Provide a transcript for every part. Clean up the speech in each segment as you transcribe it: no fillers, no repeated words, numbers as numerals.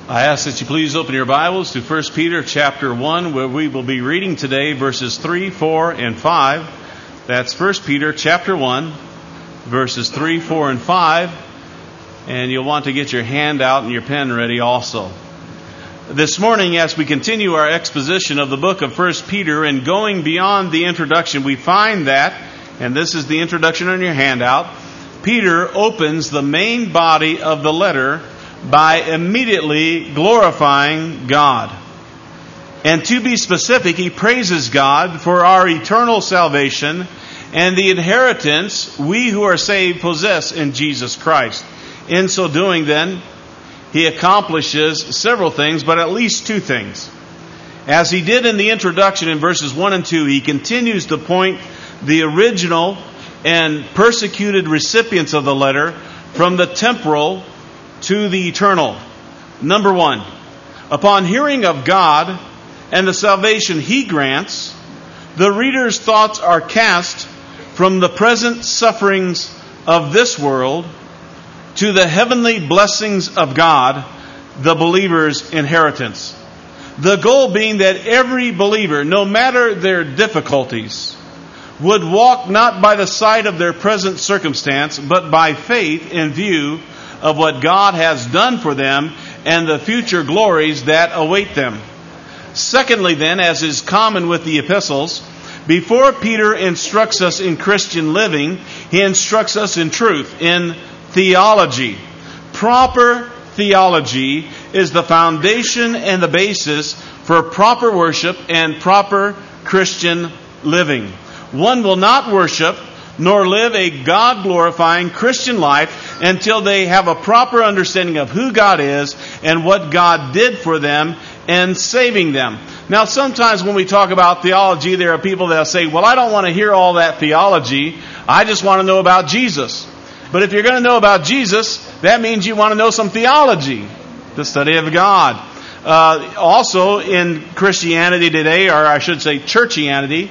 I ask that you please open your Bibles to 1 Peter chapter 1, where we will be reading today verses 3, 4, and 5. That's 1 Peter chapter 1, verses 3, 4, and 5. And you'll want to get your hand out and your pen ready also. This morning, as we continue our exposition of the book of 1 Peter and going beyond the introduction, we find that, and this is the introduction on your handout, Peter opens the main body of the letter by immediately glorifying God. And to be specific, he praises God for our eternal salvation and the inheritance we who are saved possess in Jesus Christ. In so doing, then, he accomplishes several things, but at least two things. As he did in the introduction in verses 1 and 2, he continues to point the original and persecuted recipients of the letter from the temporal to the eternal. Number one, upon hearing of God and the salvation He grants, the reader's thoughts are cast from the present sufferings of this world to the heavenly blessings of God, the believer's inheritance. The goal being that every believer, no matter their difficulties, would walk not by the sight of their present circumstance, but by faith in view of what God has done for them and the future glories that await them. Secondly, then, as is common with the epistles, before Peter instructs us in Christian living, he instructs us in truth, in theology. Proper theology is the foundation and the basis for proper worship and proper Christian living. One will not worship nor live a God-glorifying Christian life until they have a proper understanding of who God is and what God did for them in saving them. Now, sometimes when we talk about theology, there are people that say, well, I don't want to hear all that theology. I just want to know about Jesus. But if you're going to know about Jesus, that means you want to know some theology, the study of God. Also, in Christianity today, or I should say churchianity,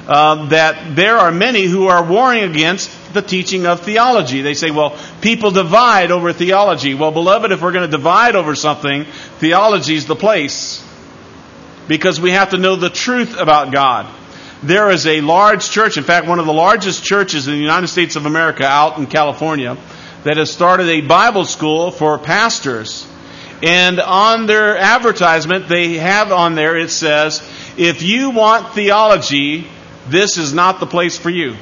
that there are many who are warring against the teaching of theology. They say, well, people divide over theology. Well, beloved, if we're going to divide over something, theology is the place. Because we have to know the truth about God. There is a large church, in fact, one of the largest churches in the United States of America out in California, that has started a Bible school for pastors. And on their advertisement, they have on there, it says, if you want theology, this is not the place for you.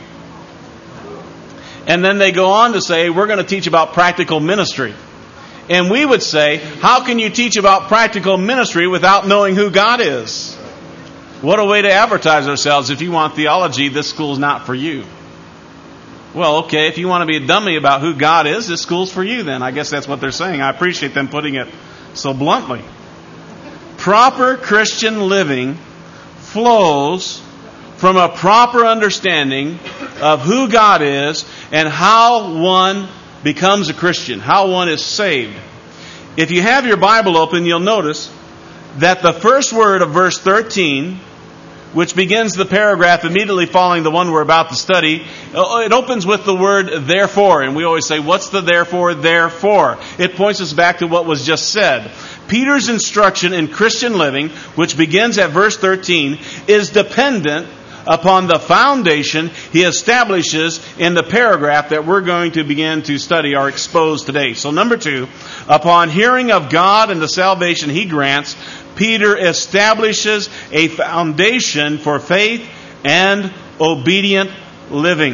And then they go on to say, we're going to teach about practical ministry. And we would say, how can you teach about practical ministry without knowing who God is? What a way to advertise ourselves. If you want theology, this school's not for you. Well, okay, if you want to be a dummy about who God is, this school's for you then. I guess that's what they're saying. I appreciate them putting it so bluntly. Proper Christian living flows from a proper understanding of who God is and how one becomes a Christian, how one is saved. If you have your Bible open, you'll notice that the first word of verse 13, which begins the paragraph immediately following the one we're about to study, it opens with the word therefore. And we always say, what's the therefore? Therefore. It points us back to what was just said. Peter's instruction in Christian living, which begins at verse 13, is dependent upon the foundation he establishes in the paragraph that we're going to begin to study or expose today. So number two, upon hearing of God and the salvation He grants, Peter establishes a foundation for faith and obedient living.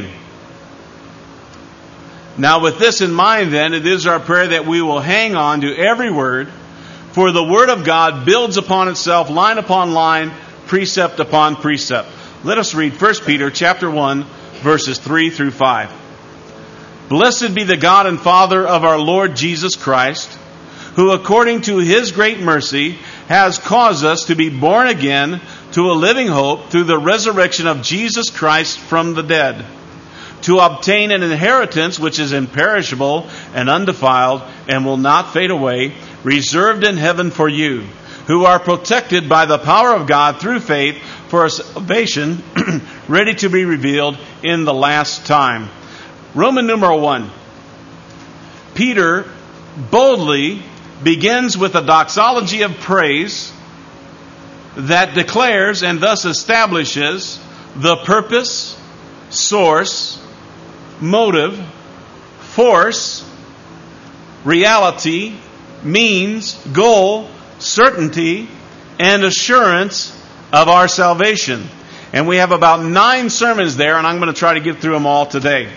Now with this in mind then, it is our prayer that we will hang on to every word, for the Word of God builds upon itself, line upon line, precept upon precept. Let us read 1 Peter chapter 1, verses 3 through 5. Blessed be the God and Father of our Lord Jesus Christ, who according to His great mercy has caused us to be born again to a living hope through the resurrection of Jesus Christ from the dead, to obtain an inheritance which is imperishable and undefiled and will not fade away, reserved in heaven for you, who are protected by the power of God through faith for a salvation ready to be revealed in the last time. Roman numeral 1. Peter boldly begins with a doxology of praise that declares and thus establishes the purpose, source, motive, force, reality, means, goal, certainty, and assurance of our salvation. And we have about 9 sermons there, and I'm going to try to get through them all today.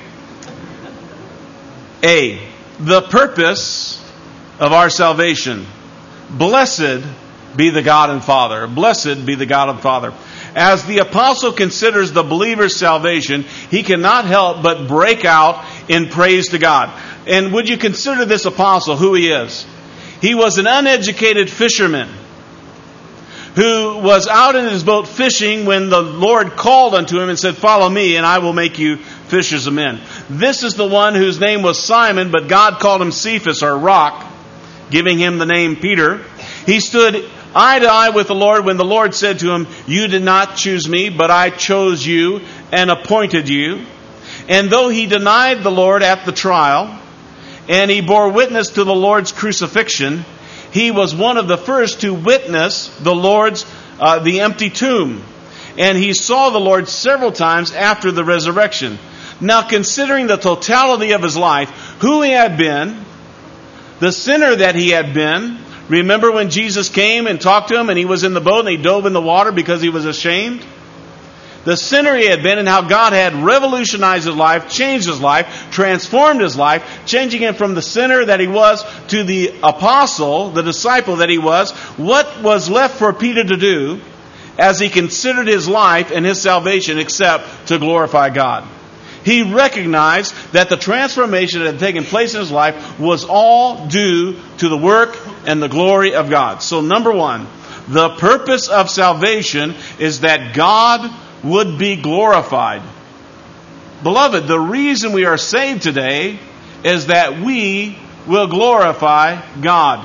A, the purpose of our salvation. Blessed be the God and Father. Blessed be the God and Father. As the apostle considers the believer's salvation, he cannot help but break out in praise to God. And would you consider this apostle who he is? He was an uneducated fisherman who was out in his boat fishing when the Lord called unto him and said, "Follow me, and I will make you fishers of men." This is the one whose name was Simon, but God called him Cephas, or rock, giving him the name Peter. He stood eye to eye with the Lord when the Lord said to him, "You did not choose me, but I chose you and appointed you." And though he denied the Lord at the trial, and he bore witness to the Lord's crucifixion, he was one of the first to witness the Lord's the empty tomb. And he saw the Lord several times after the resurrection. Now, considering the totality of his life, who he had been, the sinner that he had been. Remember when Jesus came and talked to him and he was in the boat and he dove in the water because he was ashamed? The sinner he had been, and how God had revolutionized his life, changed his life, transformed his life, changing him from the sinner that he was to the apostle, the disciple that he was. What was left for Peter to do as he considered his life and his salvation except to glorify God? He recognized that the transformation that had taken place in his life was all due to the work and the glory of God. So number 1, the purpose of salvation is that God would be glorified. Beloved, the reason we are saved today is that we will glorify God.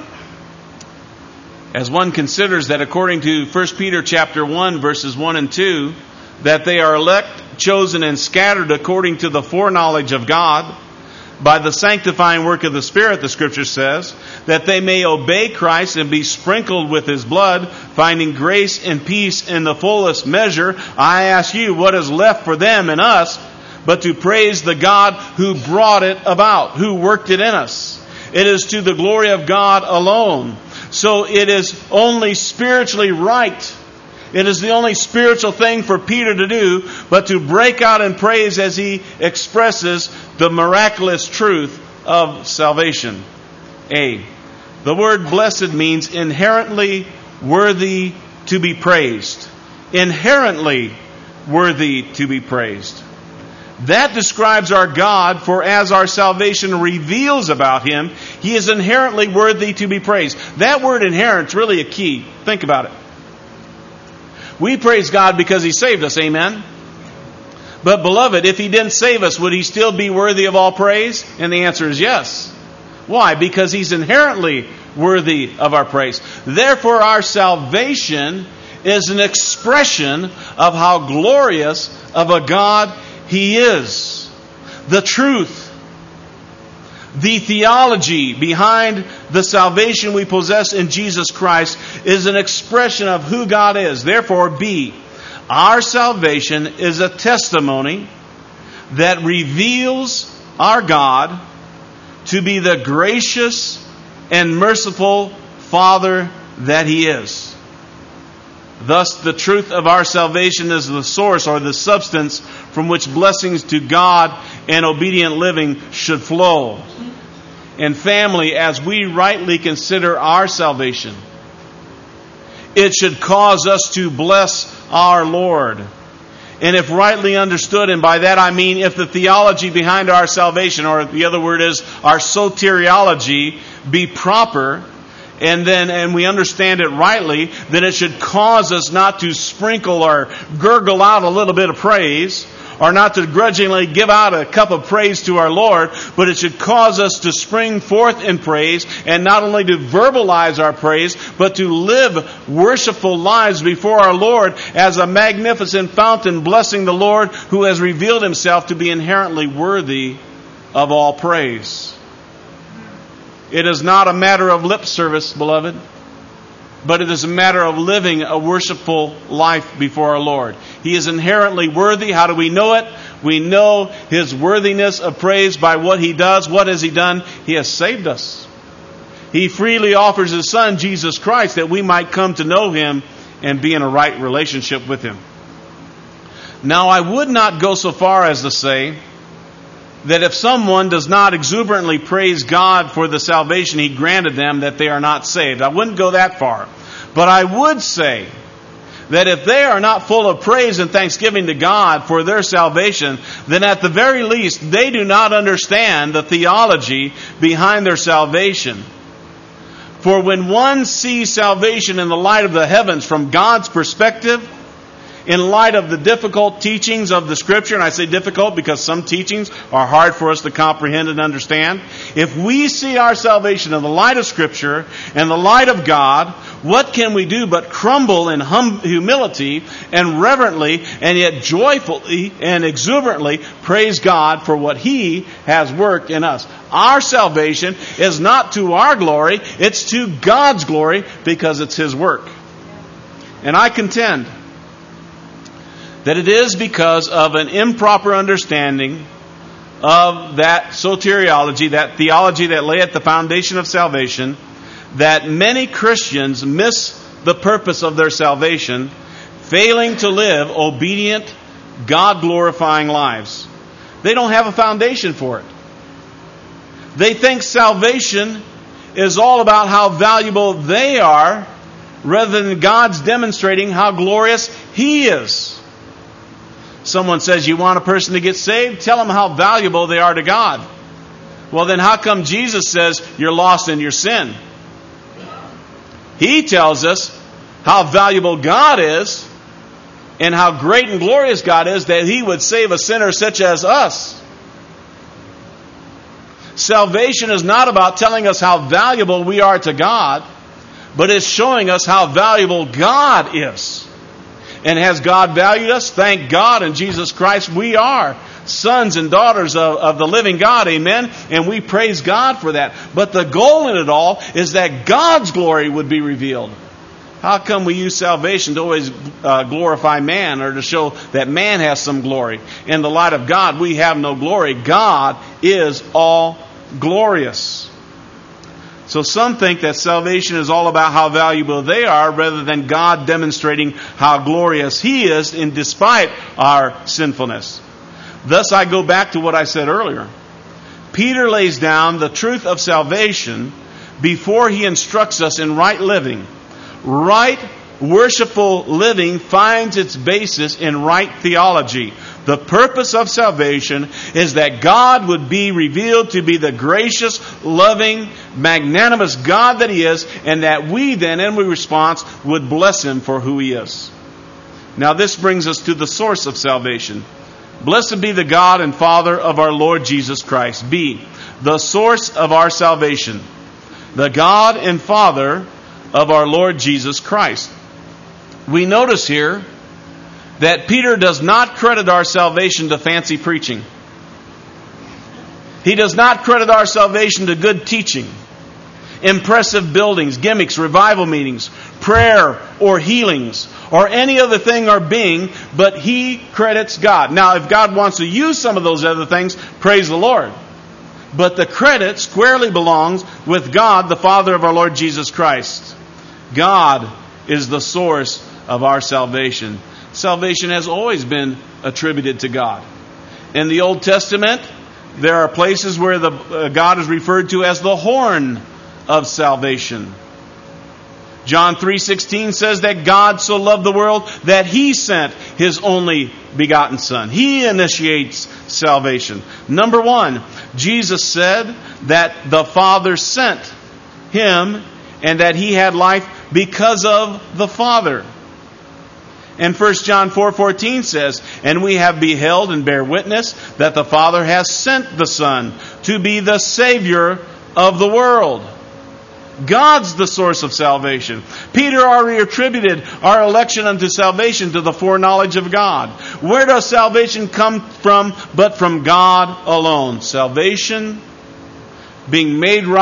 As one considers that according to 1 Peter chapter 1 verses 1 and 2, that they are elect, chosen, and scattered according to the foreknowledge of God, by the sanctifying work of the Spirit, the Scripture says, that they may obey Christ and be sprinkled with His blood, finding grace and peace in the fullest measure. I ask you, what is left for them and us but to praise the God who brought it about, who worked it in us? It is to the glory of God alone. So it is only spiritually right. It is the only spiritual thing for Peter to do, but to break out in praise as he expresses the miraculous truth of salvation. A, the word blessed means inherently worthy to be praised. Inherently worthy to be praised. That describes our God, for as our salvation reveals about Him, He is inherently worthy to be praised. That word inherent is really a key. Think about it. We praise God because He saved us, amen? But beloved, if He didn't save us, would He still be worthy of all praise? And the answer is yes. Why? Because He's inherently worthy of our praise. Therefore, our salvation is an expression of how glorious of a God He is. The truth, the theology behind the salvation we possess in Jesus Christ is an expression of who God is. Therefore, B, our salvation is a testimony that reveals our God to be the gracious and merciful Father that He is. Thus, the truth of our salvation is the source or the substance from which blessings to God and obedient living should flow. And family, as we rightly consider our salvation, it should cause us to bless our Lord. And if rightly understood, and by that I mean if the theology behind our salvation, or the other word is our soteriology, be proper, and we understand it rightly, then it should cause us not to sprinkle or gurgle out a little bit of praise, or not to grudgingly give out a cup of praise to our Lord, but it should cause us to spring forth in praise, and not only to verbalize our praise, but to live worshipful lives before our Lord as a magnificent fountain, blessing the Lord who has revealed Himself to be inherently worthy of all praise. It is not a matter of lip service, beloved, but it is a matter of living a worshipful life before our Lord. He is inherently worthy. How do we know it? We know His worthiness of praise by what He does. What has He done? He has saved us. He freely offers His Son, Jesus Christ, that we might come to know Him and be in a right relationship with Him. Now, I would not go so far as to say that if someone does not exuberantly praise God for the salvation He granted them, that they are not saved. I wouldn't go that far. But I would say that if they are not full of praise and thanksgiving to God for their salvation, then at the very least, they do not understand the theology behind their salvation. For when one sees salvation in the light of the heavens from God's perspective, in light of the difficult teachings of the Scripture, and I say difficult because some teachings are hard for us to comprehend and understand. If we see our salvation in the light of Scripture and the light of God, what can we do but crumble in humility and reverently and yet joyfully and exuberantly praise God for what He has worked in us? Our salvation is not to our glory, it's to God's glory because it's His work. And I contend that it is because of an improper understanding of that soteriology, that theology that lay at the foundation of salvation, that many Christians miss the purpose of their salvation, failing to live obedient, God-glorifying lives. They don't have a foundation for it. They think salvation is all about how valuable they are, rather than God's demonstrating how glorious He is. Someone says, you want a person to get saved? Tell them how valuable they are to God. Well, then how come Jesus says you're lost in your sin? He tells us how valuable God is and how great and glorious God is that He would save a sinner such as us. Salvation is not about telling us how valuable we are to God, but it's showing us how valuable God is. And has God valued us? Thank God in Jesus Christ we are sons and daughters of the living God. Amen? And we praise God for that. But the goal in it all is that God's glory would be revealed. How come we use salvation to always glorify man or to show that man has some glory? In the light of God, we have no glory. God is all glorious. So some think that salvation is all about how valuable they are rather than God demonstrating how glorious He is in despite our sinfulness. Thus I go back to what I said earlier. Peter lays down the truth of salvation before he instructs us in right living. Right worshipful living finds its basis in right theology. The purpose of salvation is that God would be revealed to be the gracious, loving, magnanimous God that He is, and that we then, in response, would bless Him for who He is. Now this brings us to the source of salvation. Blessed be the God and Father of our Lord Jesus Christ. B, the source of our salvation. The God and Father of our Lord Jesus Christ. We notice here that Peter does not credit our salvation to fancy preaching. He does not credit our salvation to good teaching, impressive buildings, gimmicks, revival meetings, prayer, or healings, or any other thing or being, but he credits God. Now, if God wants to use some of those other things, praise the Lord. But the credit squarely belongs with God, the Father of our Lord Jesus Christ. God is the source of our salvation. Salvation has always been attributed to God. In the Old Testament, there are places where God is referred to as the horn of salvation. John 3:16 says that God so loved the world that He sent His only begotten Son. He initiates salvation. Number one, Jesus said that the Father sent Him and that He had life because of the Father. And 1 John 4:14 says, and we have beheld and bear witness that the Father has sent the Son to be the Savior of the world. God's the source of salvation. Peter already attributed our election unto salvation to the foreknowledge of God. Where does salvation come from but from God alone? Salvation, being made right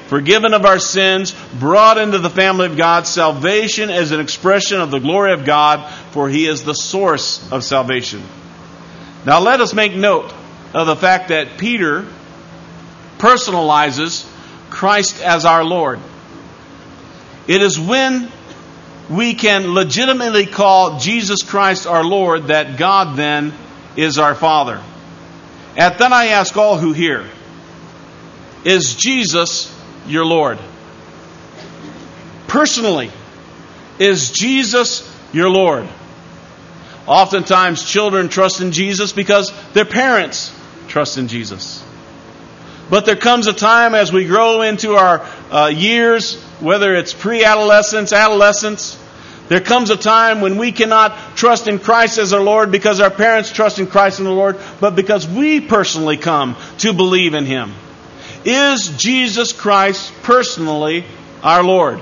forgiven of our sins, brought into the family of God. Salvation is an expression of the glory of God, for He is the source of salvation. Now let us make note of the fact that Peter personalizes Christ as our Lord. It is when we can legitimately call Jesus Christ our Lord that God then is our Father. And then I ask all who hear, is Jesus your Lord? Personally, is Jesus your Lord? Oftentimes children trust in Jesus because their parents trust in Jesus. But there comes a time as we grow into our years, whether it's pre-adolescence, adolescence, there comes a time when we cannot trust in Christ as our Lord because our parents trust in Christ as the Lord, but because we personally come to believe in Him. Is Jesus Christ personally our Lord?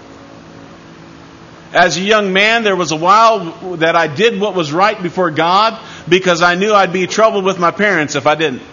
As a young man, there was a while that I did what was right before God because I knew I'd be troubled with my parents if I didn't.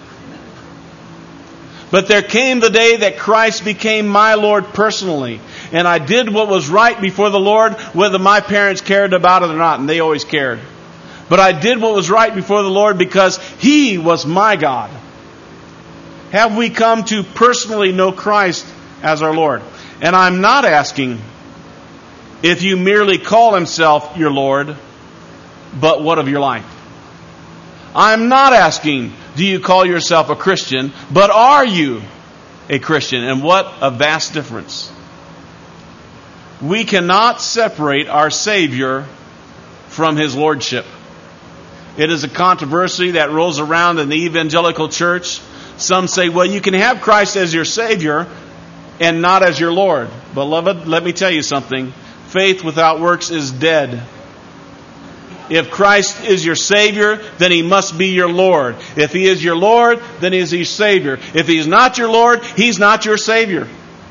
But there came the day that Christ became my Lord personally. And I did what was right before the Lord, whether my parents cared about it or not. And they always cared. But I did what was right before the Lord because He was my God. Have we come to personally know Christ as our Lord? And I'm not asking if you merely call Himself your Lord, but what of your life? I'm not asking, do you call yourself a Christian, but are you a Christian? And what a vast difference. We cannot separate our Savior from His Lordship. It is a controversy that rolls around in the evangelical church. Some say, well, you can have Christ as your Savior and not as your Lord. Beloved, let me tell you something. Faith without works is dead. If Christ is your Savior, then He must be your Lord. If He is your Lord, then He is your Savior. If He is not your Lord, He's not your Savior.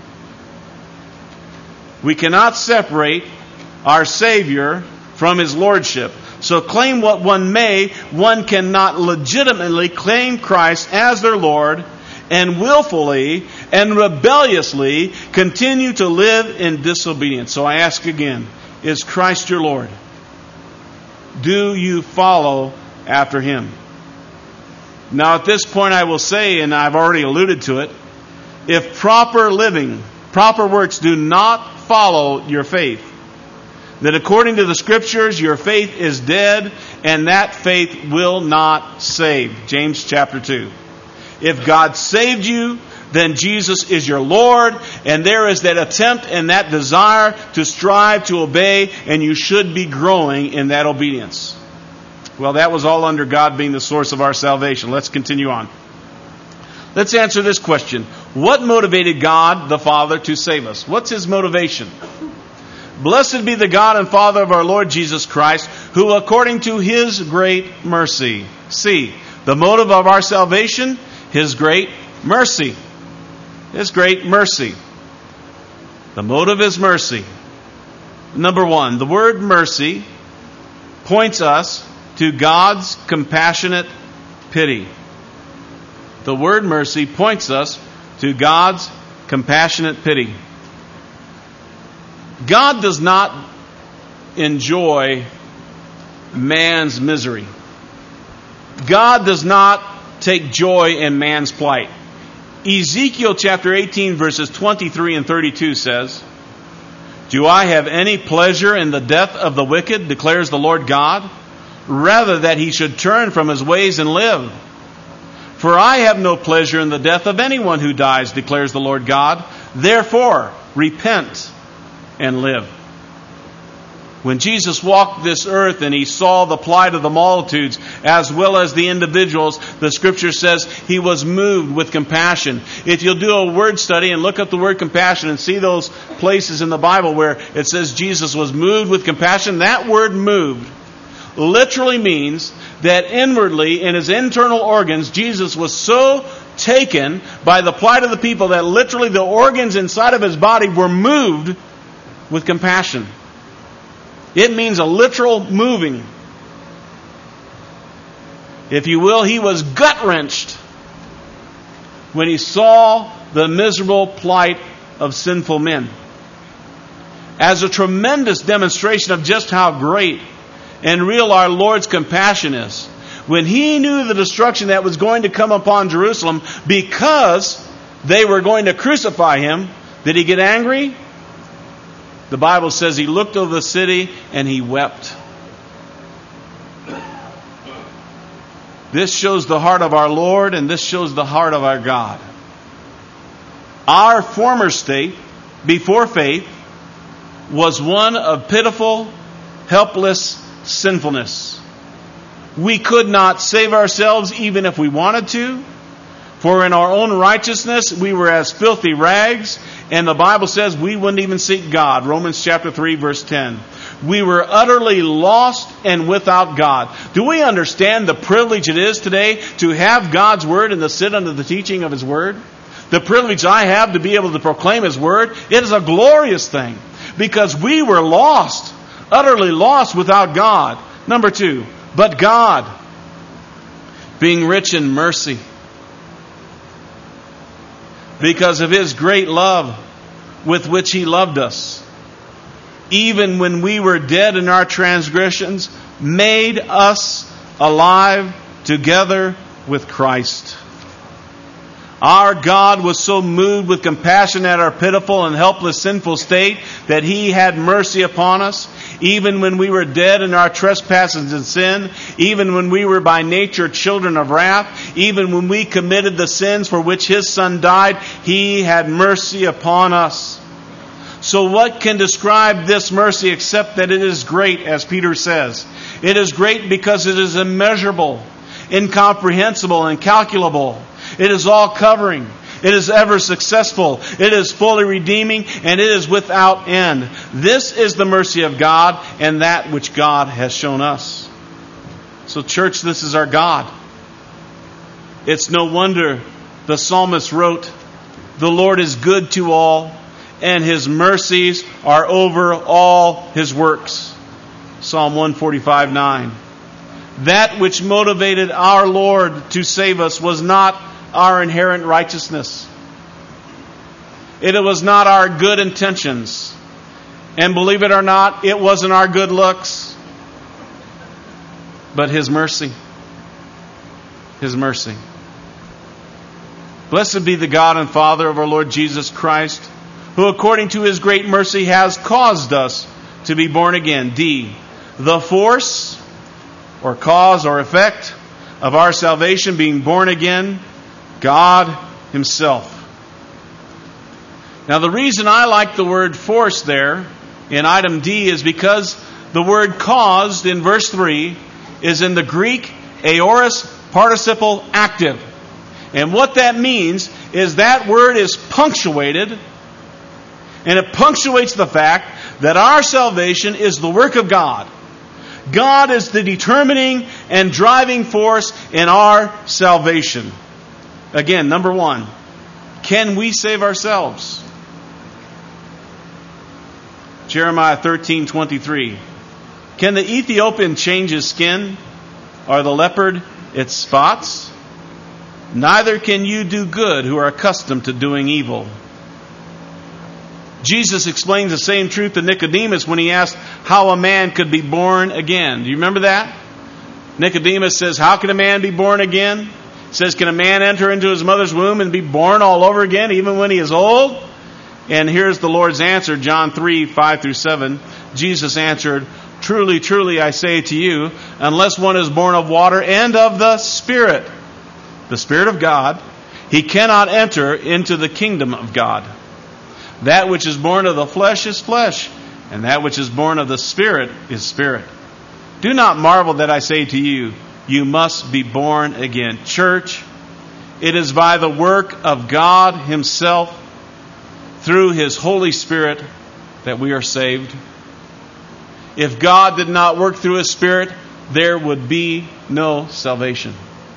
We cannot separate our Savior from His Lordship. So claim what one may, one cannot legitimately claim Christ as their Lord and willfully and rebelliously continue to live in disobedience. So I ask again, is Christ your Lord? Do you follow after Him? Now at this point I will say, and I've already alluded to it, if proper living, proper works do not follow your faith, then according to the Scriptures, your faith is dead, and that faith will not save. James chapter 2. If God saved you, then Jesus is your Lord, and there is that attempt and that desire to strive to obey, and you should be growing in that obedience. Well, that was all under God being the source of our salvation. Let's continue on. Let's answer this question. What motivated God the Father to save us? What's His motivation? Blessed be the God and Father of our Lord Jesus Christ, who according to His great mercy. See, the motive of our salvation, His great mercy. His great mercy. The motive is mercy. Number one, the word mercy points us to God's compassionate pity. The word mercy points us to God's compassionate pity. God does not enjoy man's misery. God does not take joy in man's plight. Ezekiel chapter 18 verses 23 and 32 says, Do I have any pleasure in the death of the wicked, declares the Lord God, rather that he should turn from his ways and live? For I have no pleasure in the death of anyone who dies, declares the Lord God. Therefore, repent and live. When Jesus walked this earth and He saw the plight of the multitudes as well as the individuals, the Scripture says He was moved with compassion. If you'll do a word study and look up the word compassion and see those places in the Bible where it says Jesus was moved with compassion, that word moved literally means that inwardly in His internal organs, Jesus was so taken by the plight of the people that literally the organs inside of His body were moved with compassion. It means a literal moving. If you will, He was gut-wrenched when He saw the miserable plight of sinful men. As a tremendous demonstration of just how great and real our Lord's compassion is, when He knew the destruction that was going to come upon Jerusalem because they were going to crucify Him, did He get angry? The Bible says He looked over the city and He wept. This shows the heart of our Lord, and this shows the heart of our God. Our former state, before faith, was one of pitiful, helpless sinfulness. We could not save ourselves even if we wanted to. For in our own righteousness, we were as filthy rags. And the Bible says we wouldn't even seek God. Romans chapter 3, verse 10. We were utterly lost and without God. Do we understand the privilege it is today to have God's Word and to sit under the teaching of His Word? The privilege I have to be able to proclaim His Word, it is a glorious thing. Because we were lost, utterly lost without God. Number 2, but God, being rich in mercy, because of His great love with which He loved us, even when we were dead in our transgressions, made us alive together with Christ. Our God was so moved with compassion at our pitiful and helpless sinful state that He had mercy upon us, even when we were dead in our trespasses and sin, even when we were by nature children of wrath, even when we committed the sins for which His Son died, He had mercy upon us. So what can describe this mercy except that it is great, as Peter says? It is great because it is immeasurable, incomprehensible, incalculable. It is all-covering. It is ever successful. It is fully redeeming, and it is without end. This is the mercy of God and that which God has shown us. So, church, this is our God. It's no wonder the psalmist wrote, "The Lord is good to all, and His mercies are over all His works." Psalm 145:9. That which motivated our Lord to save us was not our inherent righteousness. It was not our good intentions. And believe it or not, it wasn't our good looks. But His mercy. His mercy. Blessed be the God and Father of our Lord Jesus Christ, who according to His great mercy has caused us to be born again. D. The force or cause or effect of our salvation, being born again, God Himself. Now the reason I like the word force there in item D is because the word caused in verse 3 is in the Greek aorist participle active. And what that means is that word is punctuated, and it punctuates the fact that our salvation is the work of God. God is the determining and driving force in our salvation. Again, number 1, can we save ourselves? Jeremiah 13:23. Can the Ethiopian change his skin, or the leopard its spots? Neither can you do good who are accustomed to doing evil. Jesus explains the same truth to Nicodemus when He asked how a man could be born again. Do you remember that? Nicodemus says, how can a man be born again? He says, can a man enter into his mother's womb and be born all over again, even when he is old? And here's the Lord's answer, John 3:5-7. Jesus answered, truly, truly, I say to you, unless one is born of water and of the Spirit of God, he cannot enter into the kingdom of God. That which is born of the flesh is flesh, and that which is born of the Spirit is spirit. Do not marvel that I say to you, you must be born again. Church, it is by the work of God Himself, through His Holy Spirit, that we are saved. If God did not work through His Spirit, there would be no salvation.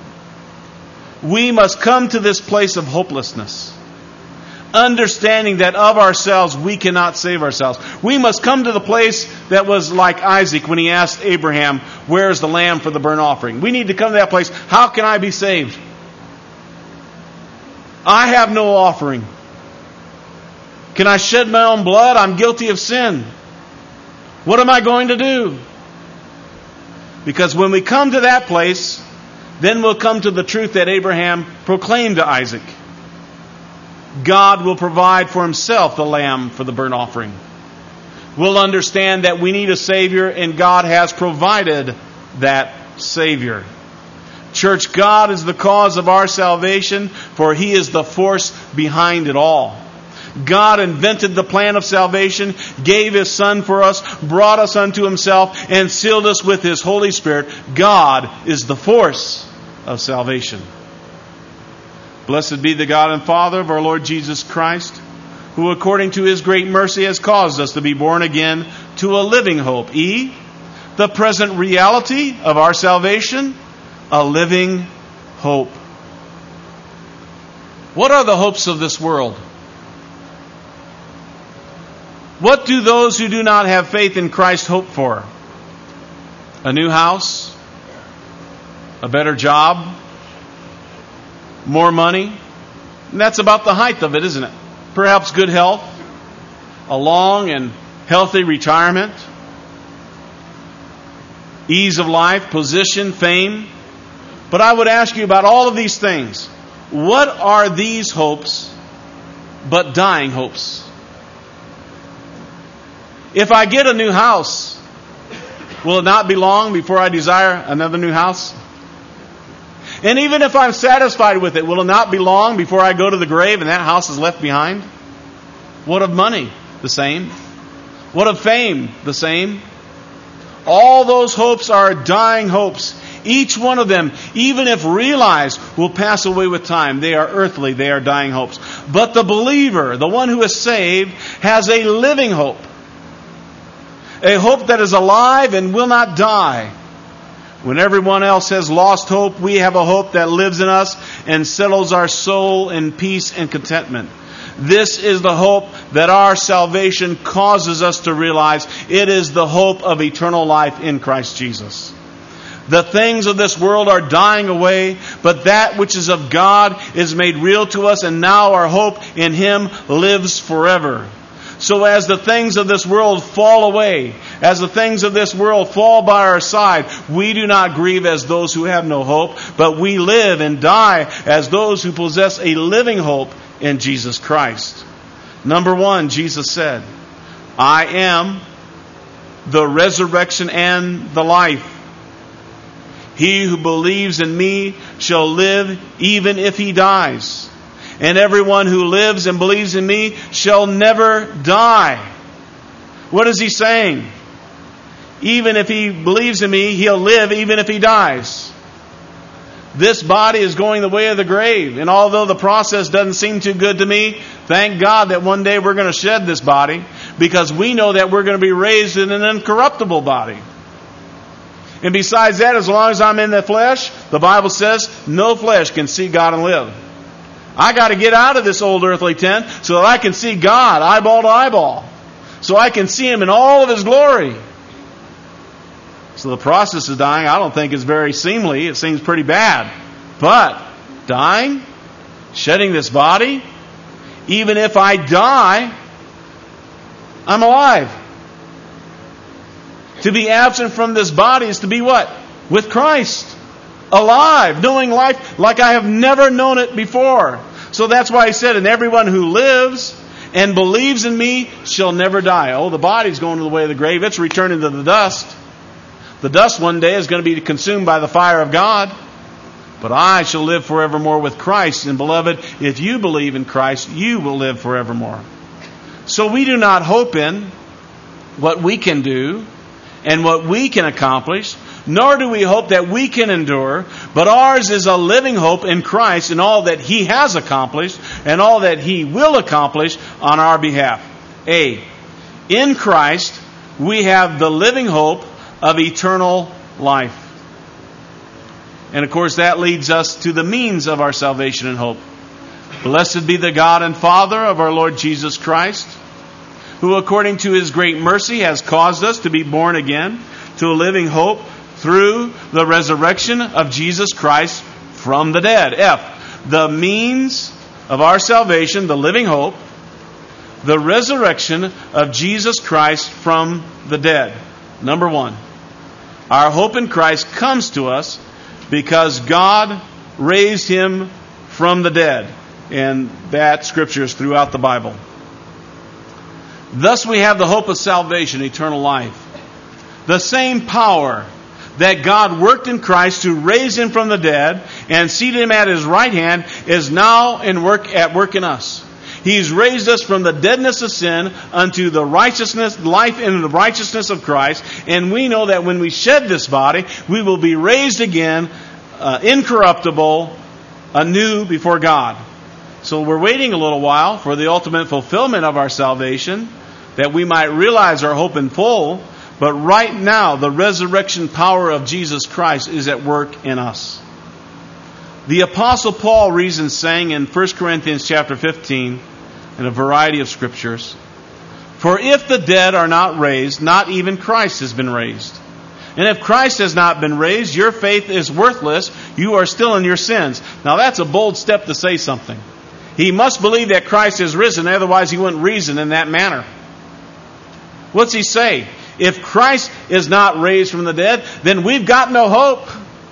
We must come to this place of hopelessness, understanding that of ourselves we cannot save ourselves. We must come to the place that was like Isaac when he asked Abraham, where is the lamb for the burnt offering? We need to come to that place. How can I be saved? I have no offering. Can I shed my own blood? I'm guilty of sin. What am I going to do? Because when we come to that place, then we'll come to the truth that Abraham proclaimed to Isaac. God will provide for Himself the lamb for the burnt offering. We'll understand that we need a Savior, and God has provided that Savior. Church, God is the cause of our salvation, for He is the force behind it all. God invented the plan of salvation, gave His Son for us, brought us unto Himself, and sealed us with His Holy Spirit. God is the force of salvation. Blessed be the God and Father of our Lord Jesus Christ, who according to His great mercy has caused us to be born again to a living hope. The present reality of our salvation, a living hope. What are the hopes of this world? What do those who do not have faith in Christ hope for? A new house? A better job? More money? And that's about the height of it, isn't it? Perhaps good health? A long and healthy retirement? Ease of life? Position? Fame? But I would ask you about all of these things. What are these hopes but dying hopes? If I get a new house, will it not be long before I desire another new house? And even if I'm satisfied with it, will it not be long before I go to the grave and that house is left behind? What of money? The same. What of fame? The same. All those hopes are dying hopes. Each one of them, even if realized, will pass away with time. They are earthly, they are dying hopes. But the believer, the one who is saved, has a living hope. A hope that is alive and will not die. When everyone else has lost hope, we have a hope that lives in us and settles our soul in peace and contentment. This is the hope that our salvation causes us to realize. It is the hope of eternal life in Christ Jesus. The things of this world are dying away, but that which is of God is made real to us, and now our hope in Him lives forever. So as the things of this world fall away, as the things of this world fall by our side, we do not grieve as those who have no hope, but we live and die as those who possess a living hope in Jesus Christ. Number one, Jesus said, I am the resurrection and the life. He who believes in me shall live even if he dies. And everyone who lives and believes in me shall never die. What is He saying? Even if he believes in me, he'll live even if he dies. This body is going the way of the grave. And although the process doesn't seem too good to me, thank God that one day we're going to shed this body, because we know that we're going to be raised in an incorruptible body. And besides that, as long as I'm in the flesh, the Bible says no flesh can see God and live. I got to get out of this old earthly tent so that I can see God eyeball to eyeball. So I can see Him in all of His glory. So the process of dying, I don't think is very seemly. It seems pretty bad. But dying, shedding this body, even if I die, I'm alive. To be absent from this body is to be what? With Christ. Alive, knowing life like I have never known it before. So that's why He said, and everyone who lives and believes in me shall never die. Oh, the body's going to the way of the grave. It's returning to the dust. The dust one day is going to be consumed by the fire of God. But I shall live forevermore with Christ. And beloved, if you believe in Christ, you will live forevermore. So we do not hope in what we can do and what we can accomplish, nor do we hope that we can endure, but ours is a living hope in Christ and all that He has accomplished and all that He will accomplish on our behalf. In Christ, we have the living hope of eternal life. And of course, that leads us to the means of our salvation and hope. Blessed be the God and Father of our Lord Jesus Christ, who according to His great mercy has caused us to be born again to a living hope through the resurrection of Jesus Christ from the dead. The means of our salvation, the living hope, the resurrection of Jesus Christ from the dead. Number one, our hope in Christ comes to us because God raised Him from the dead. And that scripture is throughout the Bible. Thus we have the hope of salvation, eternal life. The same power that God worked in Christ to raise Him from the dead and seated Him at His right hand is now at work in us. He's raised us from the deadness of sin unto the righteousness, life in the righteousness of Christ. And we know that when we shed this body, we will be raised again, incorruptible, anew before God. So we're waiting a little while for the ultimate fulfillment of our salvation, that we might realize our hope in full. But right now, the resurrection power of Jesus Christ is at work in us. The Apostle Paul reasons, saying in 1 Corinthians chapter 15, in a variety of scriptures, "For if the dead are not raised, not even Christ has been raised. And if Christ has not been raised, your faith is worthless. You are still in your sins." Now that's a bold step to say something. He must believe that Christ is risen, otherwise he wouldn't reason in that manner. What's he say? If Christ is not raised from the dead, then we've got no hope.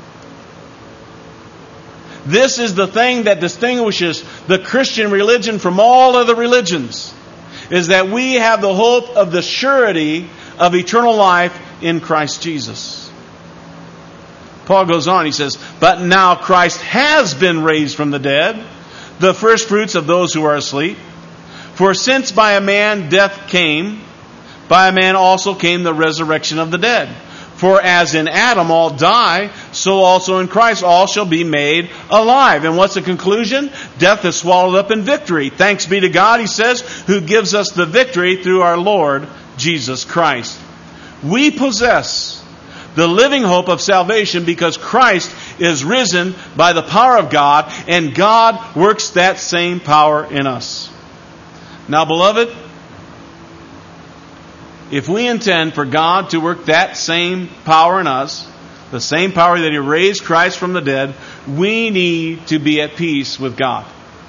This is the thing that distinguishes the Christian religion from all other religions, is that we have the hope of the surety of eternal life in Christ Jesus. Paul goes on, he says, "But now Christ has been raised from the dead, the firstfruits of those who are asleep. For since by a man death came, by a man also came the resurrection of the dead. For as in Adam all die, so also in Christ all shall be made alive." And what's the conclusion? Death is swallowed up in victory. Thanks be to God, he says, who gives us the victory through our Lord Jesus Christ. We possess the living hope of salvation because Christ is risen by the power of God, and God works that same power in us. Now, beloved, if we intend for God to work that same power in us, the same power that He raised Christ from the dead, we need to be at peace with God.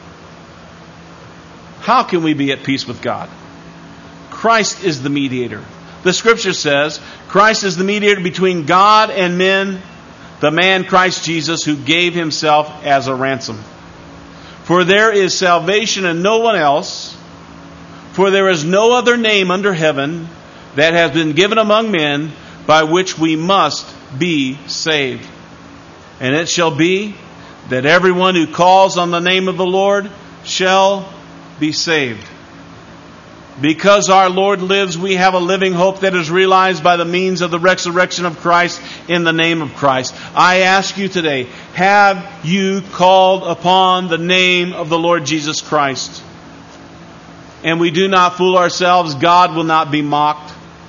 How can we be at peace with God? Christ is the mediator. The Scripture says, Christ is the mediator between God and men, the man Christ Jesus, who gave Himself as a ransom. For there is salvation in no one else, for there is no other name under heaven that has been given among men by which we must be saved. And it shall be that everyone who calls on the name of the Lord shall be saved. Because our Lord lives, we have a living hope that is realized by the means of the resurrection of Christ in the name of Christ. I ask you today, have you called upon the name of the Lord Jesus Christ? And we do not fool ourselves. God will not be mocked.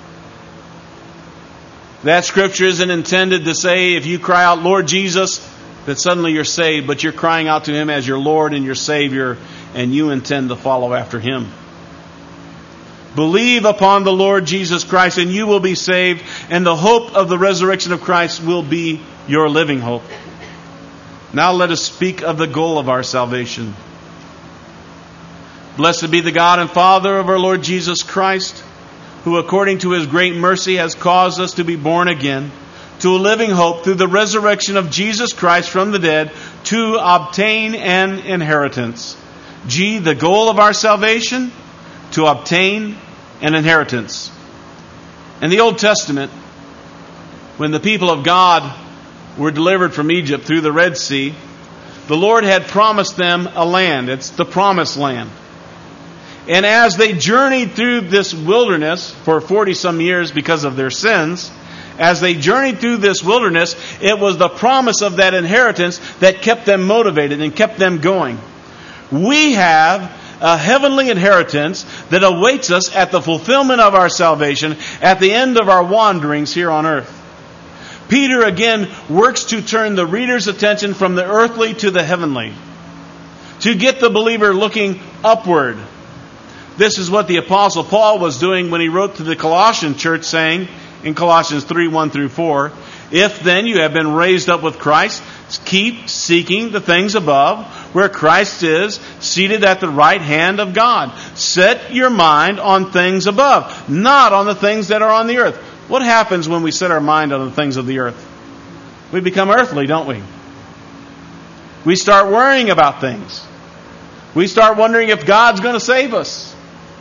That scripture isn't intended to say if you cry out, "Lord Jesus," that suddenly you're saved, but you're crying out to Him as your Lord and your Savior, and you intend to follow after Him. Believe upon the Lord Jesus Christ and you will be saved, and the hope of the resurrection of Christ will be your living hope. Now let us speak of the goal of our salvation. Blessed be the God and Father of our Lord Jesus Christ, who according to His great mercy has caused us to be born again to a living hope through the resurrection of Jesus Christ from the dead, to obtain an inheritance. The goal of our salvation, to obtain an inheritance. In the Old Testament, when the people of God were delivered from Egypt through the Red Sea, the Lord had promised them a land. It's the promised land. And as they journeyed through this wilderness for 40 some years because of their sins, as they journeyed through this wilderness, it was the promise of that inheritance that kept them motivated and kept them going. We have a heavenly inheritance that awaits us at the fulfillment of our salvation at the end of our wanderings here on earth. Peter again works to turn the reader's attention from the earthly to the heavenly, to get the believer looking upward. This is what the Apostle Paul was doing when he wrote to the Colossian church, saying in Colossians 3:1-4, If then you have been raised up with Christ, keep seeking the things above, where Christ is, seated at the right hand of God. Set your mind on things above, not on the things that are on the earth. What happens when we set our mind on the things of the earth? We become earthly, don't we? We start worrying about things. We start wondering if God's going to save us.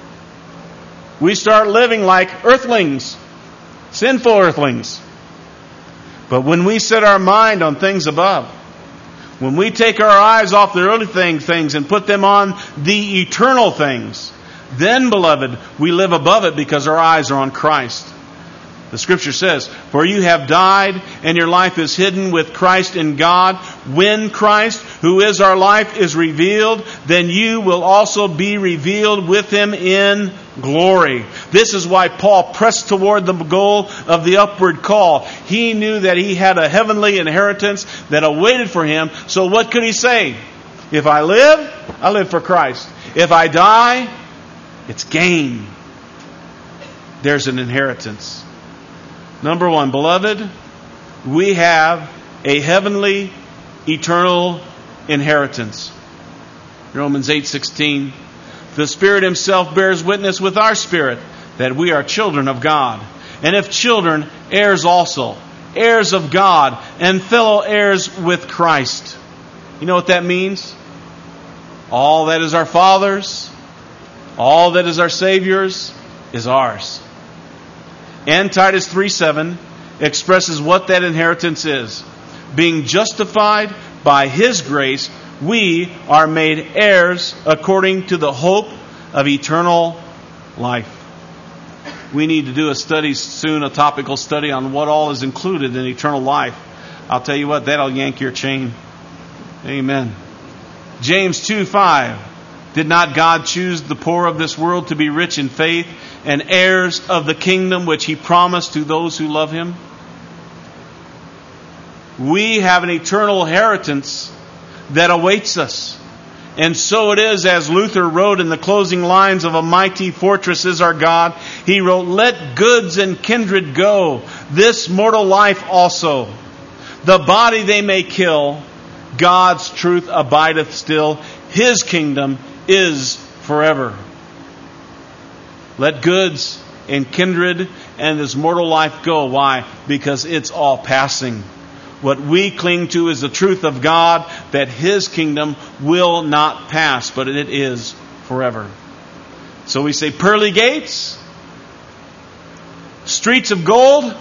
We start living like earthlings, sinful earthlings. But when we set our mind on things above, when we take our eyes off the earthly things and put them on the eternal things, then, beloved, we live above it because our eyes are on Christ. The Scripture says, "For you have died, and your life is hidden with Christ in God. When Christ, who is our life, is revealed, then you will also be revealed with Him in glory." This is why Paul pressed toward the goal of the upward call. He knew that he had a heavenly inheritance that awaited for him. So what could he say? If I live for Christ. If I die, it's gain. There's an inheritance. Number one, beloved, we have a heavenly, eternal inheritance. Romans 8:16. The Spirit Himself bears witness with our spirit that we are children of God. And if children, heirs also, heirs of God, and fellow heirs with Christ. You know what that means? All that is our Father's, all that is our Savior's, is ours. And Titus 3:7 expresses what that inheritance is. Being justified by His grace, we are made heirs according to the hope of eternal life. We need to do a study soon, a topical study on what all is included in eternal life. I'll tell you what, that'll yank your chain. Amen. James 2:5. Did not God choose the poor of this world to be rich in faith and heirs of the kingdom which He promised to those who love Him? We have an eternal inheritance that awaits us. And so it is, as Luther wrote in the closing lines of "A Mighty Fortress is Our God." He wrote, "Let goods and kindred go, this mortal life also. The body they may kill, God's truth abideth still. His kingdom is forever." Let goods and kindred and this mortal life go. Why? Because it's all passing. What we cling to is the truth of God, that His kingdom will not pass, but it is forever. So we say, pearly gates, streets of gold,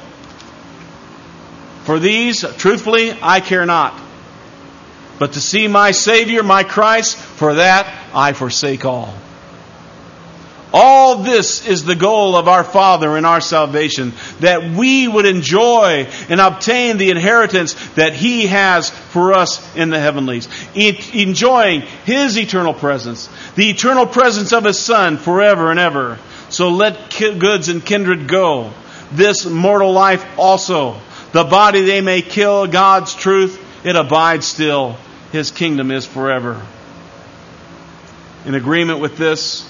for these, truthfully, I care not. But to see my Savior, my Christ, for that I forsake all. All this is the goal of our Father in our salvation, that we would enjoy and obtain the inheritance that He has for us in the heavenlies. Enjoying His eternal presence, the eternal presence of His Son forever and ever. So let goods and kindred go, this mortal life also. The body they may kill, God's truth, it abides still. His kingdom is forever. In agreement with this,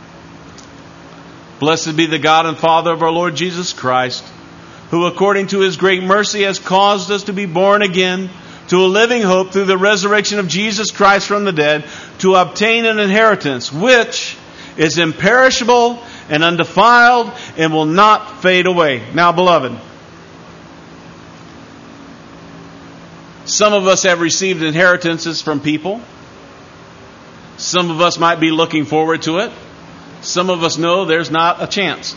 blessed be the God and Father of our Lord Jesus Christ, who according to His great mercy has caused us to be born again to a living hope through the resurrection of Jesus Christ from the dead, to obtain an inheritance which is imperishable and undefiled and will not fade away. Now, beloved, some of us have received inheritances from people. Some of us might be looking forward to it. Some of us know there's not a chance.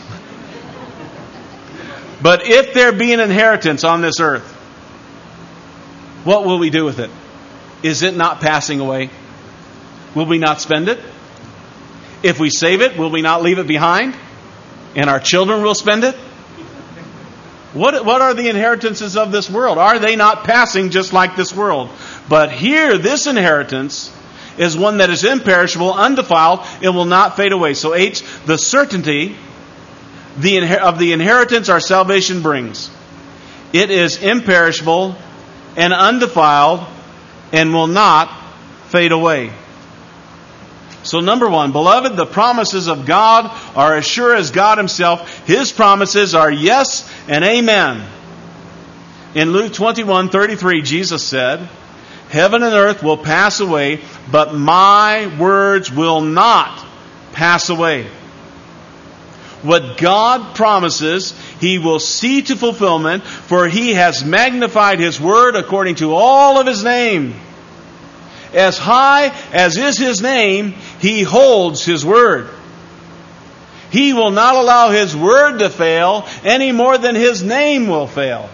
But if there be an inheritance on this earth, what will we do with it? Is it not passing away? Will we not spend it? If we save it, will we not leave it behind? And our children will spend it? What are the inheritances of this world? Are they not passing just like this world? But here, this inheritance is one that is imperishable, undefiled, and will not fade away. So H, the certainty of the inheritance our salvation brings. It is imperishable and undefiled and will not fade away. So number one, beloved, the promises of God are as sure as God Himself. His promises are yes and amen. In Luke 21:33, Jesus said, "Heaven and earth will pass away, but my words will not pass away." What God promises, He will see to fulfillment, for He has magnified His word according to all of His name. As high as is His name, He holds His word. He will not allow His word to fail any more than His name will fail.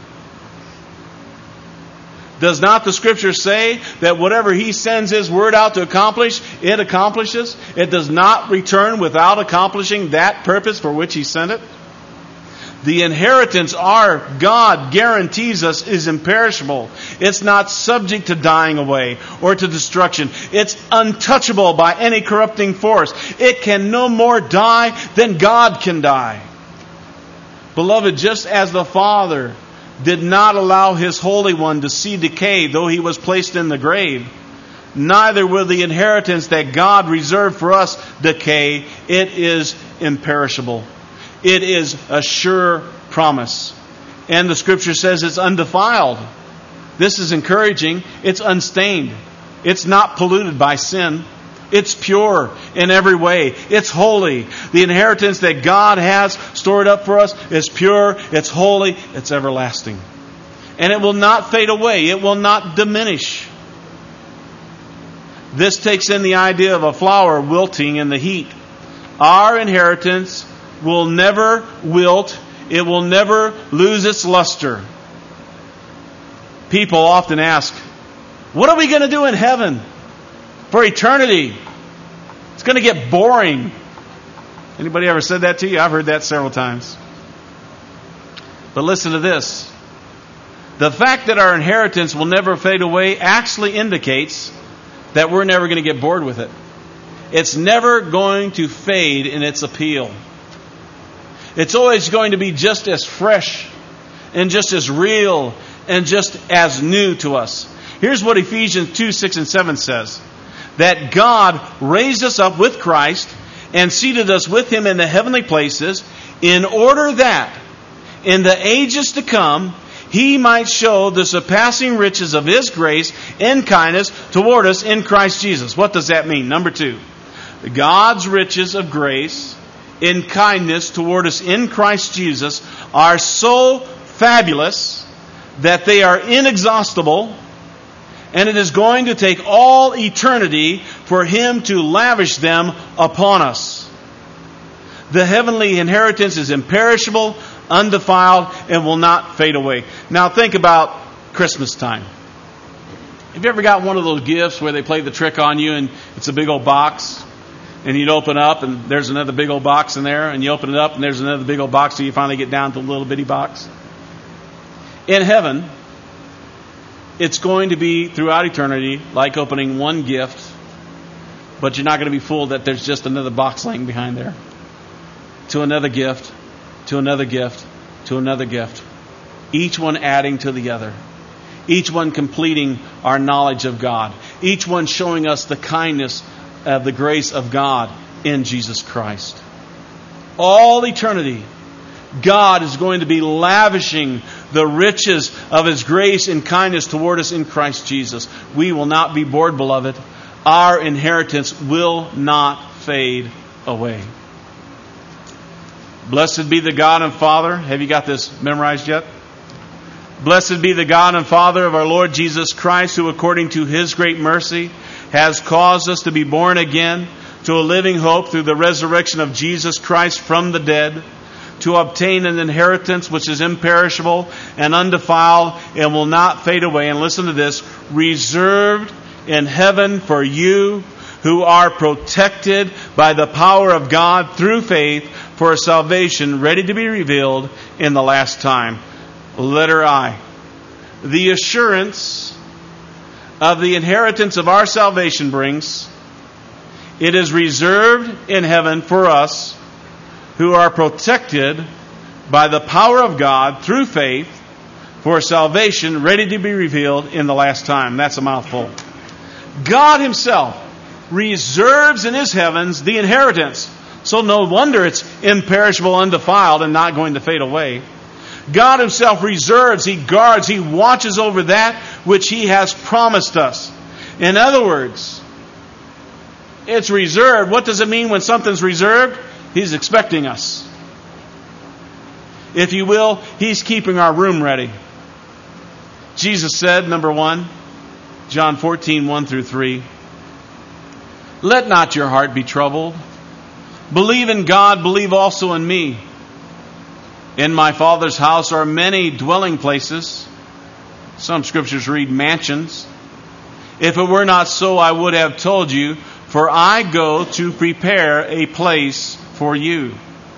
Does not the Scripture say that whatever He sends His word out to accomplish, it accomplishes? It does not return without accomplishing that purpose for which He sent it? The inheritance our God guarantees us is imperishable. It's not subject to dying away or to destruction. It's untouchable by any corrupting force. It can no more die than God can die. Beloved, just as the Father did not allow His Holy One to see decay, though He was placed in the grave, neither will the inheritance that God reserved for us decay. It is imperishable. It is a sure promise. And the Scripture says it's undefiled. This is encouraging. It's unstained. It's not polluted by sin. It's pure in every way. It's holy. The inheritance that God has stored up for us is pure, it's holy, it's everlasting. And it will not fade away. It will not diminish. This takes in the idea of a flower wilting in the heat. Our inheritance will never wilt. It will never lose its luster. People often ask, what are we going to do in heaven for eternity? It's going to get boring. Anybody ever said that to you? I've heard that several times. But listen to this. The fact that our inheritance will never fade away actually indicates that we're never going to get bored with it. It's never going to fade in its appeal. It's always going to be just as fresh and just as real and just as new to us. Here's what Ephesians 2, 6, and 7 says. That God raised us up with Christ and seated us with Him in the heavenly places in order that in the ages to come He might show the surpassing riches of His grace and kindness toward us in Christ Jesus. What does that mean? Number 2. God's riches of grace in kindness toward us in Christ Jesus are so fabulous that they are inexhaustible, and it is going to take all eternity for Him to lavish them upon us. The heavenly inheritance is imperishable, undefiled, and will not fade away. Now think about Christmas time. Have you ever got one of those gifts where they play the trick on you and it's a big old box? And you'd open up and there's another big old box in there, and you open it up and there's another big old box, so you finally get down to a little bitty box. In heaven, it's going to be throughout eternity like opening one gift, but you're not going to be fooled that there's just another box laying behind there. To another gift, to another gift, to another gift. Each one adding to the other. Each one completing our knowledge of God. Each one showing us the kindness of the grace of God in Jesus Christ. All eternity, God is going to be lavishing the riches of His grace and kindness toward us in Christ Jesus. We will not be bored, beloved. Our inheritance will not fade away. Blessed be the God and Father. Have you got this memorized yet? Blessed be the God and Father of our Lord Jesus Christ, who according to His great mercy has caused us to be born again to a living hope through the resurrection of Jesus Christ from the dead, to obtain an inheritance which is imperishable and undefiled and will not fade away. And listen to this, reserved in heaven for you who are protected by the power of God through faith for a salvation ready to be revealed in the last time. Letter I. The assurance of the inheritance of our salvation brings, it is reserved in heaven for us who are protected by the power of God through faith for salvation ready to be revealed in the last time. That's a mouthful. God Himself reserves in His heavens the inheritance. So no wonder it's imperishable, undefiled, and not going to fade away. God himself reserves, he guards, he watches over that which he has promised us. In other words, it's reserved. What does it mean when something's reserved? He's expecting us. If you will, he's keeping our room ready. Jesus said, number 1, John 14, 1 through 3, "Let not your heart be troubled. Believe in God, believe also in me. In my Father's house are many dwelling places." Some scriptures read mansions. "If it were not so, I would have told you, for I go to prepare a place for you.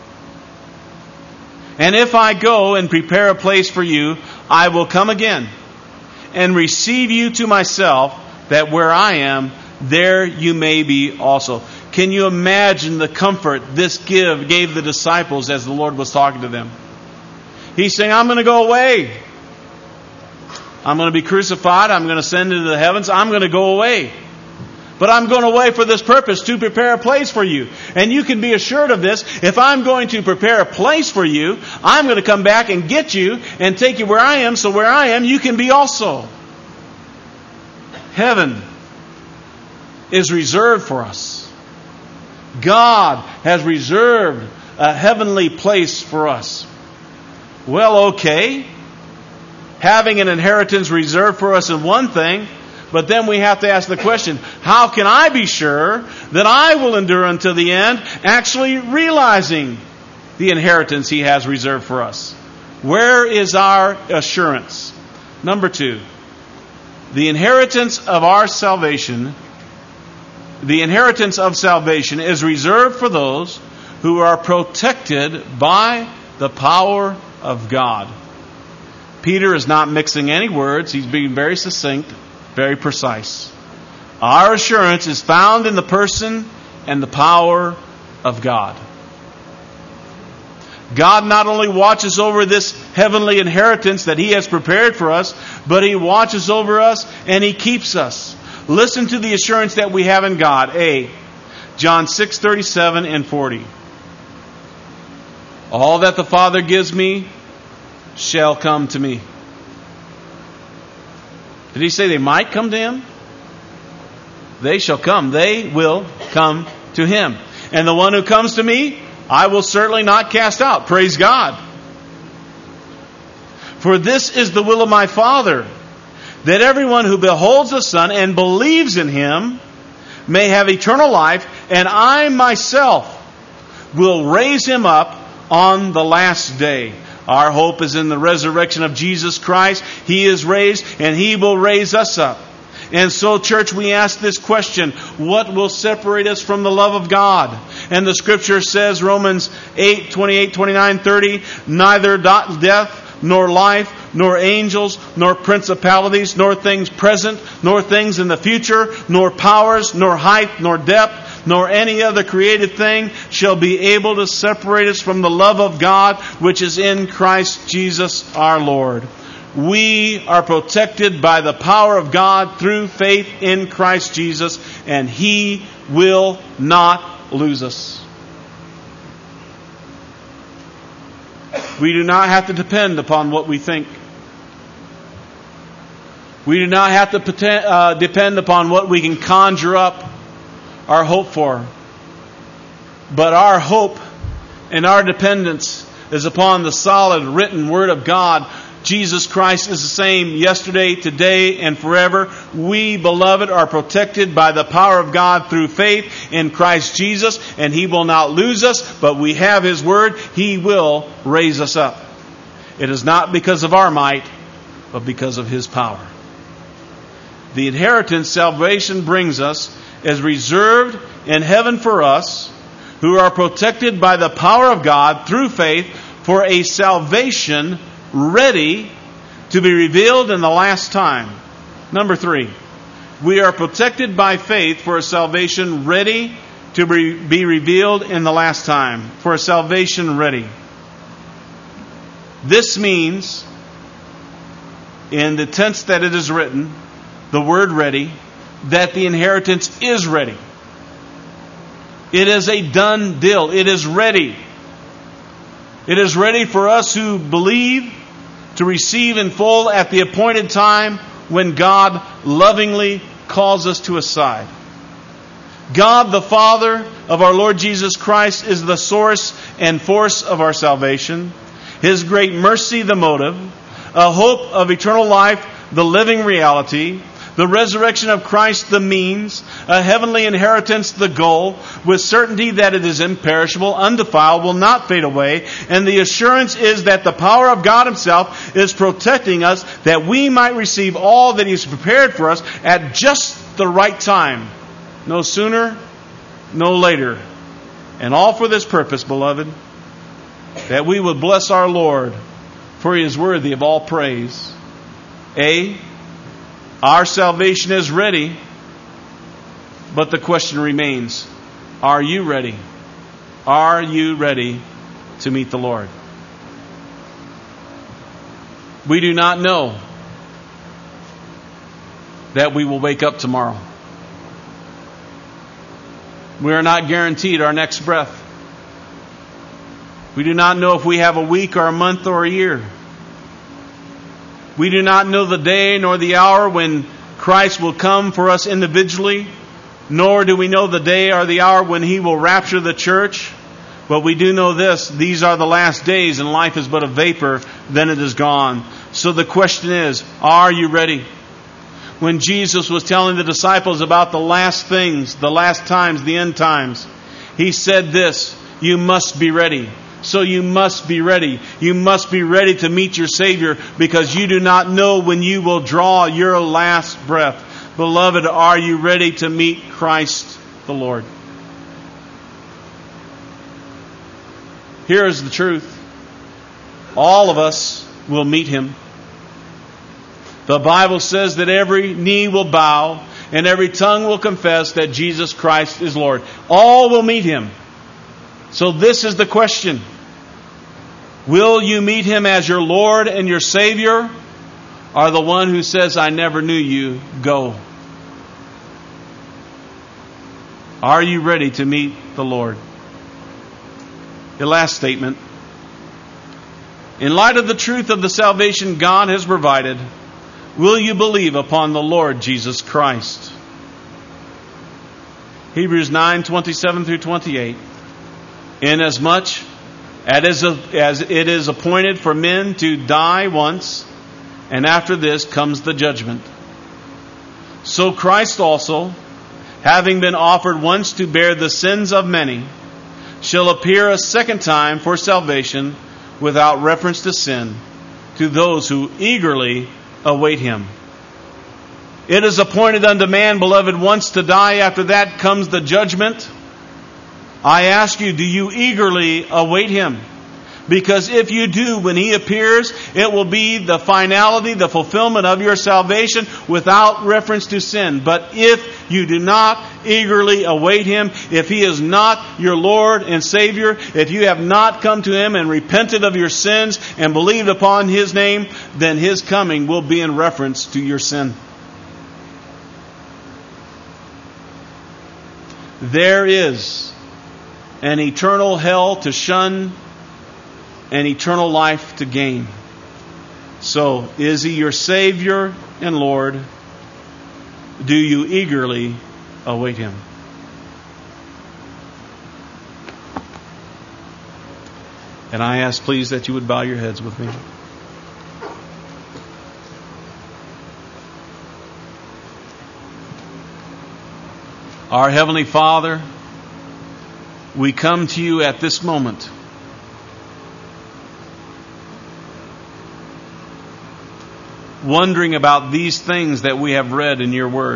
And if I go and prepare a place for you, I will come again and receive you to myself, that where I am, there you may be also." Can you imagine the comfort this gave the disciples as the Lord was talking to them? He's saying, I'm going to go away. I'm going to be crucified. I'm going to ascend into the heavens. I'm going to go away. But I'm going away for this purpose, to prepare a place for you. And you can be assured of this. If I'm going to prepare a place for you, I'm going to come back and get you and take you where I am, so where I am, you can be also. Heaven is reserved for us. God has reserved a heavenly place for us. Well, okay. Having an inheritance reserved for us is one thing, but then we have to ask the question, how can I be sure that I will endure until the end, actually realizing the inheritance he has reserved for us? Where is our assurance? Number 2, the inheritance of our salvation. The inheritance of salvation is reserved for those who are protected by the power of God. Peter is not mixing any words. He's being very succinct, very precise. Our assurance is found in the person and the power of God. God not only watches over this heavenly inheritance that he has prepared for us, but he watches over us and he keeps us. Listen to the assurance that we have in God. A, John 6:37 and 40. "All that the Father gives me shall come to me." Did he say they might come to him? They shall come. They will come to him. "And the one who comes to me, I will certainly not cast out." Praise God. "For this is the will of my Father, that everyone who beholds the Son and believes in him may have eternal life, and I myself will raise him up on the last day." Our hope is in the resurrection of Jesus Christ. He is raised, and he will raise us up. And so, church, we ask this question: what will separate us from the love of God? And the Scripture says, Romans 8:28, 29, 30, "Neither death, nor life, nor angels, nor principalities, nor things present, nor things in the future, nor powers, nor height, nor depth, nor any other created thing shall be able to separate us from the love of God, which is in Christ Jesus our Lord." We are protected by the power of God through faith in Christ Jesus, and he will not lose us. We do not have to depend upon what we think. We do not have to depend upon what we can conjure up our hope for. But our hope and our dependence is upon the solid written Word of God. Jesus Christ is the same yesterday, today, and forever. We, beloved, are protected by the power of God through faith in Christ Jesus, and he will not lose us, but we have his word. He will raise us up. It is not because of our might, but because of his power. The inheritance salvation brings us is reserved in heaven for us, who are protected by the power of God through faith for a salvation ready to be revealed in the last time. Number 3, we are protected by faith for a salvation ready to be revealed in the last time. For a salvation ready. This means, in the tense that it is written, the word ready, that the inheritance is ready. It is a done deal. It is ready. It is ready for us who believe to receive in full at the appointed time when God lovingly calls us to His side. God the Father of our Lord Jesus Christ is the source and force of our salvation. His great mercy the motive. A hope of eternal life the living reality. The resurrection of Christ the means. A heavenly inheritance the goal. With certainty that it is imperishable, undefiled, will not fade away. And the assurance is that the power of God Himself is protecting us, that we might receive all that He has prepared for us at just the right time. No sooner, no later. And all for this purpose, beloved, that we would bless our Lord, for He is worthy of all praise. Our salvation is ready, but the question remains, are you ready? Are you ready to meet the Lord? We do not know that we will wake up tomorrow. We are not guaranteed our next breath. We do not know if we have a week or a month or a year. We do not know the day nor the hour when Christ will come for us individually, nor do we know the day or the hour when He will rapture the church. But we do know this: these are the last days, and life is but a vapor, then it is gone. So the question is, are you ready? When Jesus was telling the disciples about the last things, the last times, the end times, He said this: you must be ready. So you must be ready. You must be ready to meet your Savior, because you do not know when you will draw your last breath. Beloved, are you ready to meet Christ the Lord? Here is the truth. All of us will meet Him. The Bible says that every knee will bow and every tongue will confess that Jesus Christ is Lord. All will meet Him. So this is the question. Will you meet Him as your Lord and your Savior, or the one who says, I never knew you, go? Are you ready to meet the Lord? The last statement. In light of the truth of the salvation God has provided, will you believe upon the Lord Jesus Christ? Hebrews 9:27 through 28. Inasmuch as it is appointed for men to die once, and after this comes the judgment. So Christ also, having been offered once to bear the sins of many, shall appear a second time for salvation without reference to sin to those who eagerly await Him. It is appointed unto man, beloved, once to die. After that comes the judgment. I ask you, do you eagerly await Him? Because if you do, when He appears, it will be the finality, the fulfillment of your salvation without reference to sin. But if you do not eagerly await Him, if He is not your Lord and Savior, if you have not come to Him and repented of your sins and believed upon His name, then His coming will be in reference to your sin. There is an eternal hell to shun, and eternal life to gain. So, is He your Savior and Lord? Do you eagerly await Him? And I ask, please, that you would bow your heads with me. Our Heavenly Father, we come to You at this moment, wondering about these things that we have read in Your Word.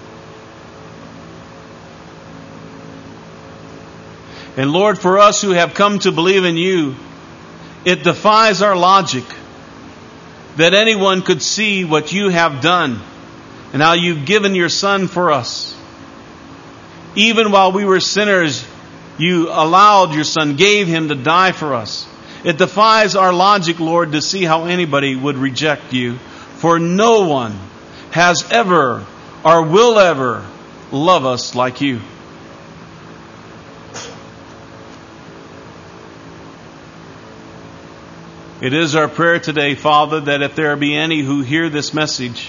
And Lord, for us who have come to believe in You, it defies our logic that anyone could see what You have done and how You've given Your Son for us. Even while we were sinners, You allowed Your Son, gave Him to die for us. It defies our logic, Lord, to see how anybody would reject You. For no one has ever or will ever love us like You. It is our prayer today, Father, that if there be any who hear this message,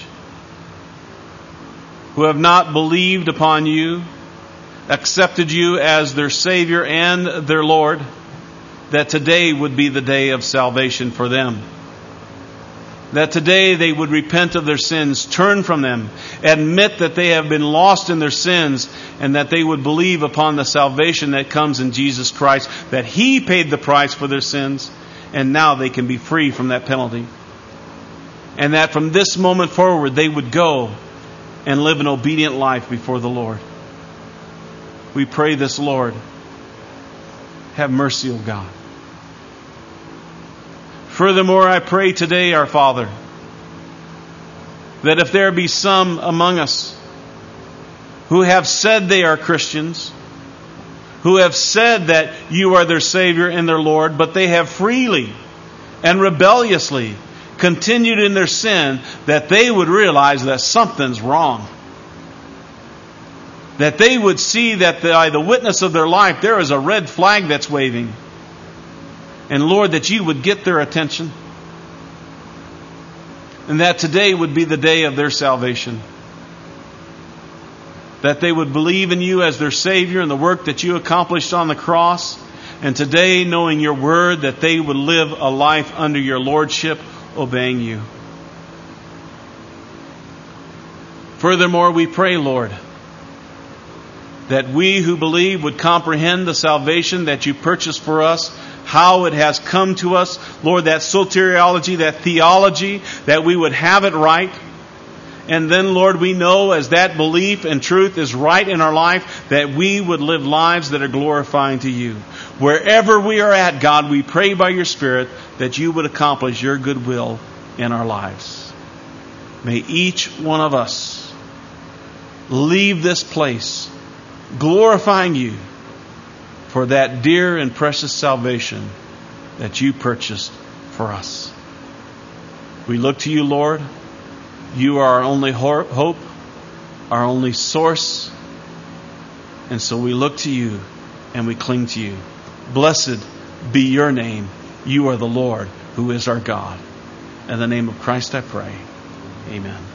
who have not believed upon you, accepted you as their Savior and their Lord, that today would be the day of salvation for them. That today they would repent of their sins, turn from them, admit that they have been lost in their sins, and that they would believe upon the salvation that comes in Jesus Christ, that He paid the price for their sins, and now they can be free from that penalty. And that from this moment forward they would go and live an obedient life before the Lord. We pray this, Lord. Have mercy, O God. Furthermore, I pray today, our Father, that if there be some among us who have said they are Christians, who have said that you are their Savior and their Lord, but they have freely and rebelliously continued in their sin, that they would realize that something's wrong. That they would see that by the witness of their life there is a red flag that's waving. And Lord, that you would get their attention. And that today would be the day of their salvation. That they would believe in you as their Savior and the work that you accomplished on the cross. And today, knowing your word, that they would live a life under your lordship, obeying you. Furthermore, we pray, Lord, that we who believe would comprehend the salvation that you purchased for us, how it has come to us. Lord, that soteriology, that theology, that we would have it right. And then, Lord, we know as that belief and truth is right in our life, that we would live lives that are glorifying to you. Wherever we are at, God, we pray by your Spirit that you would accomplish your good will in our lives. May each one of us leave this place glorifying you for that dear and precious salvation that you purchased for us. We look to you, Lord. You are our only hope, our only source. And so we look to you and we cling to you. Blessed be your name. You are the Lord who is our God. In the name of Christ I pray. Amen.